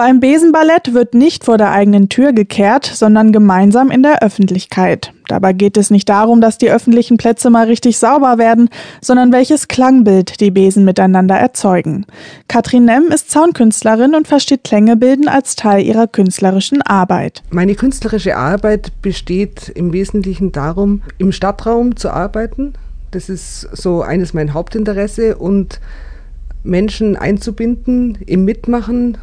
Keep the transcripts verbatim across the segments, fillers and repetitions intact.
Beim Besenballett wird nicht vor der eigenen Tür gekehrt, sondern gemeinsam in der Öffentlichkeit. Dabei geht es nicht darum, dass die öffentlichen Plätze mal richtig sauber werden, sondern welches Klangbild die Besen miteinander erzeugen. Katrin Nemm ist Soundkünstlerin und versteht Klänge bilden als Teil ihrer künstlerischen Arbeit. Meine künstlerische Arbeit besteht im Wesentlichen darum, im Stadtraum zu arbeiten. Das ist so eines mein Hauptinteresse und Menschen einzubinden, im Mitmachen,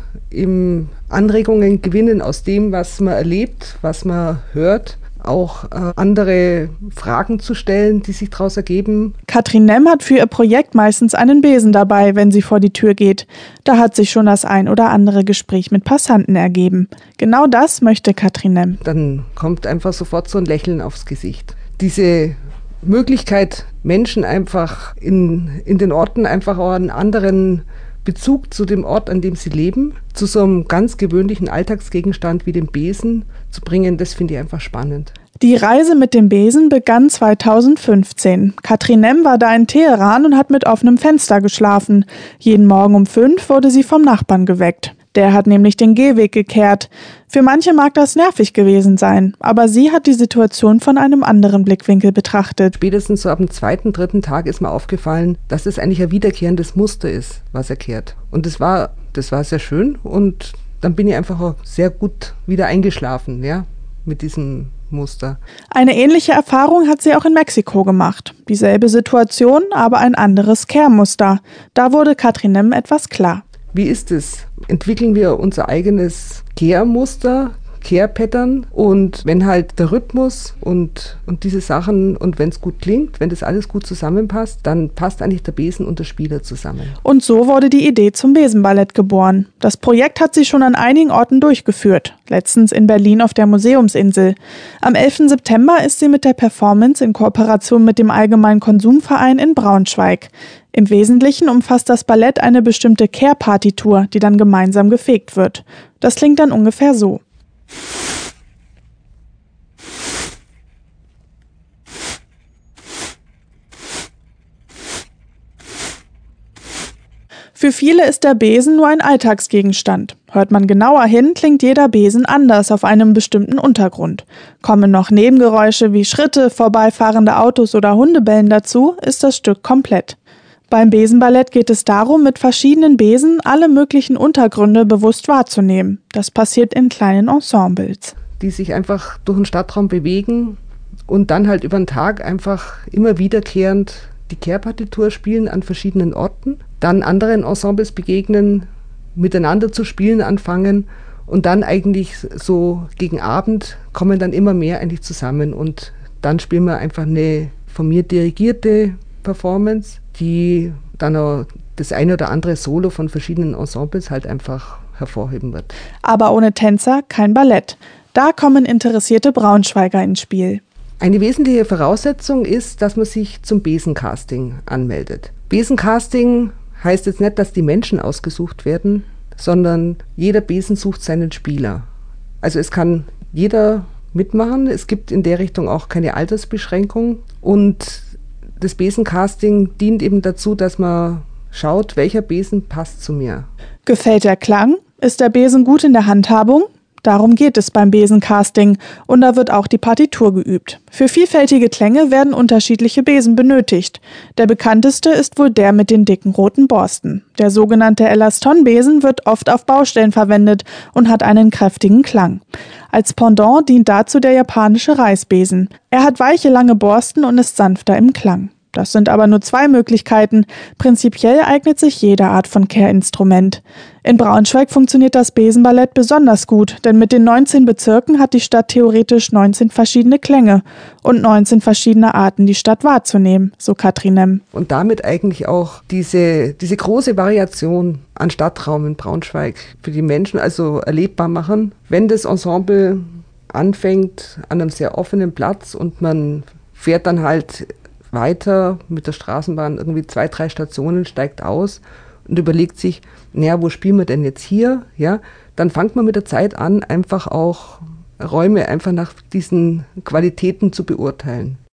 im Anregungen gewinnen aus dem, was man erlebt, was man hört, auch äh, andere Fragen zu stellen, die sich daraus ergeben. Katrin Nemm hat für ihr Projekt meistens einen Besen dabei, wenn sie vor die Tür geht. Da hat sich schon das ein oder andere Gespräch mit Passanten ergeben. Genau das möchte Katrin Nemm. Dann kommt einfach sofort so ein Lächeln aufs Gesicht. Diese Möglichkeit, Menschen einfach in, in den Orten einfach auch einen anderen Bezug zu dem Ort, an dem sie leben, zu so einem ganz gewöhnlichen Alltagsgegenstand wie dem Besen zu bringen, das finde ich einfach spannend. Die Reise mit dem Besen begann zweitausendfünfzehn. Katrin Nemm war da in Teheran und hat mit offenem Fenster geschlafen. Jeden Morgen um fünf wurde sie vom Nachbarn geweckt. Der hat nämlich den Gehweg gekehrt. Für manche mag das nervig gewesen sein, aber sie hat die Situation von einem anderen Blickwinkel betrachtet. Spätestens so ab dem zweiten, dritten Tag ist mir aufgefallen, dass es eigentlich ein wiederkehrendes Muster ist, was er kehrt. Und das war, das war sehr schön und dann bin ich einfach auch sehr gut wieder eingeschlafen, ja, mit diesem Muster. Eine ähnliche Erfahrung hat sie auch in Mexiko gemacht. Dieselbe Situation, aber ein anderes Kehrmuster. Da wurde Katrin Nemm etwas klar. Wie ist es? Entwickeln wir unser eigenes Kehrmuster, Kehrpattern und wenn halt der Rhythmus und, und diese Sachen und wenn es gut klingt, wenn das alles gut zusammenpasst, dann passt eigentlich der Besen und der Spieler zusammen. Und so wurde die Idee zum Besenballett geboren. Das Projekt hat sie schon an einigen Orten durchgeführt, letztens in Berlin auf der Museumsinsel. Am elften September ist sie mit der Performance in Kooperation mit dem Allgemeinen Konsumverein in Braunschweig. Im Wesentlichen umfasst das Ballett eine bestimmte Kehrpartitur, die dann gemeinsam gefegt wird. Das klingt dann ungefähr so. Für viele ist der Besen nur ein Alltagsgegenstand. Hört man genauer hin, klingt jeder Besen anders auf einem bestimmten Untergrund. Kommen noch Nebengeräusche wie Schritte, vorbeifahrende Autos oder Hundebellen dazu, ist das Stück komplett. Beim Besenballett geht es darum, mit verschiedenen Besen alle möglichen Untergründe bewusst wahrzunehmen. Das passiert in kleinen Ensembles. Die sich einfach durch den Stadtraum bewegen und dann halt über den Tag einfach immer wiederkehrend die Kehrpartitur spielen an verschiedenen Orten, dann anderen Ensembles begegnen, miteinander zu spielen anfangen und dann eigentlich so gegen Abend kommen dann immer mehr eigentlich zusammen und dann spielen wir einfach eine von mir dirigierte Performance, die dann auch das eine oder andere Solo von verschiedenen Ensembles halt einfach hervorheben wird. Aber ohne Tänzer kein Ballett. Da kommen interessierte Braunschweiger ins Spiel. Eine wesentliche Voraussetzung ist, dass man sich zum Besencasting anmeldet. Besencasting heißt jetzt nicht, dass die Menschen ausgesucht werden, sondern jeder Besen sucht seinen Spieler. Also es kann jeder mitmachen. Es gibt in der Richtung auch keine Altersbeschränkung. Und das Besencasting dient eben dazu, dass man schaut, welcher Besen passt zu mir. Gefällt der Klang? Ist der Besen gut in der Handhabung? Darum geht es beim Besencasting und da wird auch die Partitur geübt. Für vielfältige Klänge werden unterschiedliche Besen benötigt. Der bekannteste ist wohl der mit den dicken roten Borsten. Der sogenannte Elaston-Besen wird oft auf Baustellen verwendet und hat einen kräftigen Klang. Als Pendant dient dazu der japanische Reisbesen. Er hat weiche, lange Borsten und ist sanfter im Klang. Das sind aber nur zwei Möglichkeiten. Prinzipiell eignet sich jede Art von Kehrinstrument. In Braunschweig funktioniert das Besenballett besonders gut, denn mit den neunzehn Bezirken hat die Stadt theoretisch neunzehn verschiedene Klänge und neunzehn verschiedene Arten, die Stadt wahrzunehmen, so Katrin Nemm. Und damit eigentlich auch diese, diese große Variation an Stadtraum in Braunschweig für die Menschen also erlebbar machen. Wenn das Ensemble anfängt an einem sehr offenen Platz und man fährt dann halt weiter mit der Straßenbahn irgendwie zwei, drei Stationen, steigt aus und überlegt sich, naja, wo spielen wir denn jetzt hier? Ja, dann fängt man mit der Zeit an, einfach auch Räume einfach nach diesen Qualitäten zu beurteilen.